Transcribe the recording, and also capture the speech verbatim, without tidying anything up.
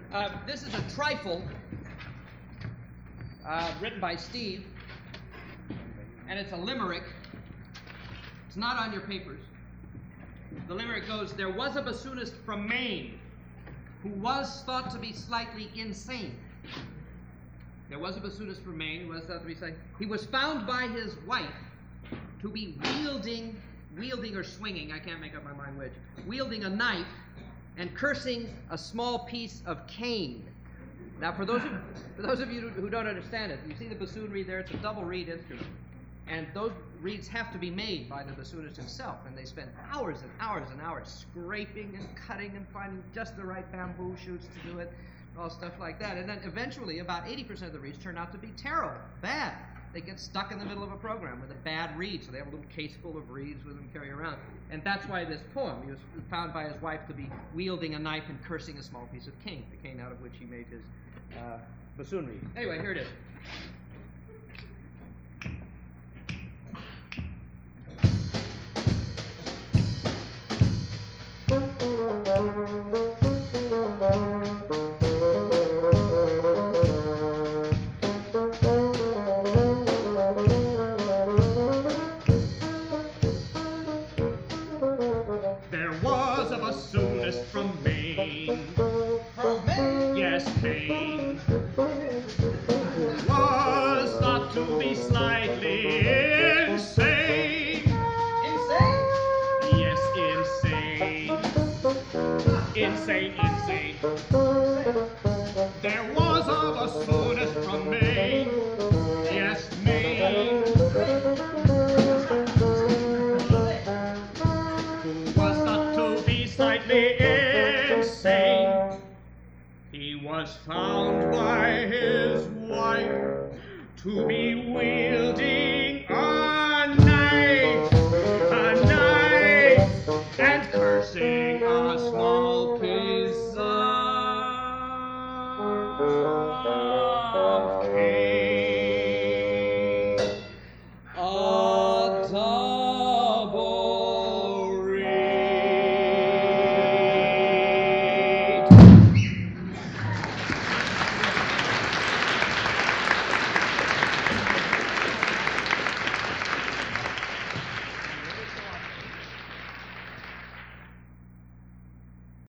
Uh, this is a trifle uh, written by Steve, and it's a limerick. It's not on your papers. The limerick goes, there was a bassoonist from Maine who was thought to be slightly insane. There was a bassoonist from Maine who was thought to be slightly... He was found by his wife to be wielding, wielding or swinging, I can't make up my mind which, wielding a knife and cursing a small piece of cane. Now, for those of, for those of you who don't understand it, you see the bassoon reed there, it's a double reed instrument. And those reeds have to be made by the bassoonist himself, and they spend hours and hours and hours scraping and cutting and finding just the right bamboo shoots to do it, all stuff like that. And then eventually, about eighty percent of the reeds turn out to be terrible, bad. They get stuck in the middle of a program with a bad reed, so they have a little case full of reeds with them carry around. And that's why this poem, he was found by his wife to be wielding a knife and cursing a small piece of cane, the cane out of which he made his uh, bassoon reed. Anyway, here it is. There was a bassoonist from Maine. From Maine? Yes, Maine. Who was thought to be slightly insane. Insane? Yes, insane. Insane, insane. There was a bassoonist from Maine. Yes, Maine. Who was thought to be slightly insane. He was found by his wife to be wielding a knife, a knife, and cursing a small